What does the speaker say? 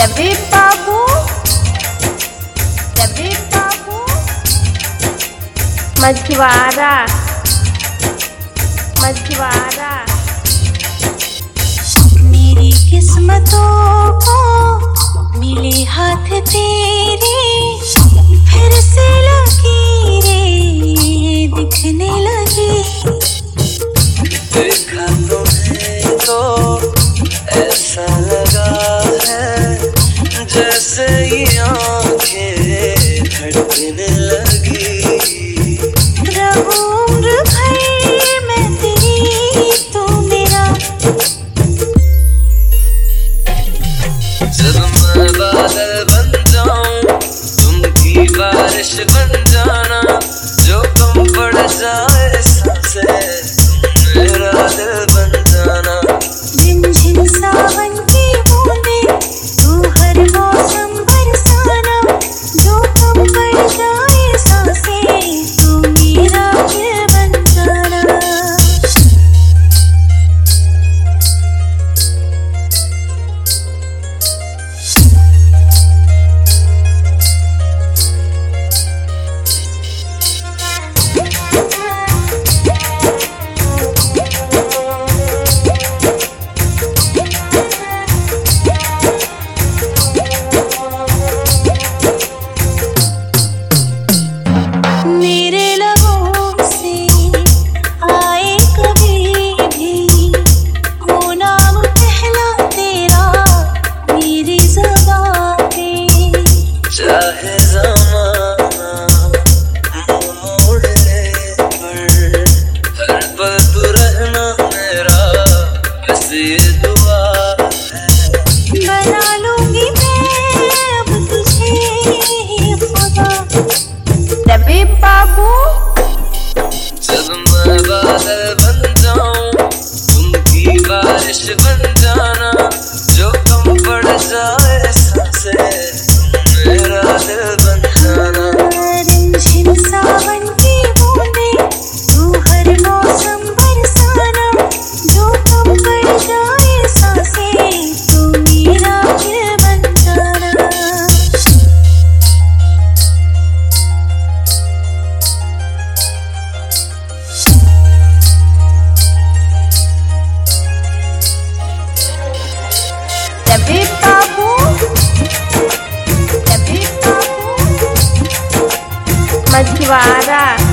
लबीब बाबू, लबीब बाबू, मछुआरा, मछुआरा। मेरी किस्मतों को मिले हाथ तेरे, फिर से लकीरें दिखने लगी। देखा तुम्हें तो ऐसा लगा है जैसे ये आंखें धड़कने लगी। रहूं उम्र भर मैं तेरी, तू मेरा। जब मैं बादल बन जाऊं तुम भी बारिश बन जाना, जो कम पड़ जाए सांसें तुम मेरा दिल बन जाना। झिमझिम सावन की बूंदें तू हर मौसम बरसाना, जो कम पड़ जाए सांसें तू मेरा दिल बन जाना। मेरे लबों से आए कभी भी वो नाम पहला तेरा मेरी ज़बान पे। चाहे ज़माना मोड़ ले पर हर पल तू रहना मेरा, बस ये दुआ है। बना लूंगी मैं अब तुझे खुदा। लबीब बाबू, जब मैं बादल बन जाऊं तुम भी बारिश बन जाना, जो कम पड़ जाए सांसें तुम मेरा दिल बन जाना। रिमझिम सावन की बूंदें तू हर मौसम बरसाना, जो कम पड़ जाए सांसें तू मेरा दिल बन जाना। लबीब बाबू, लबीब बाबू, मछुआरा।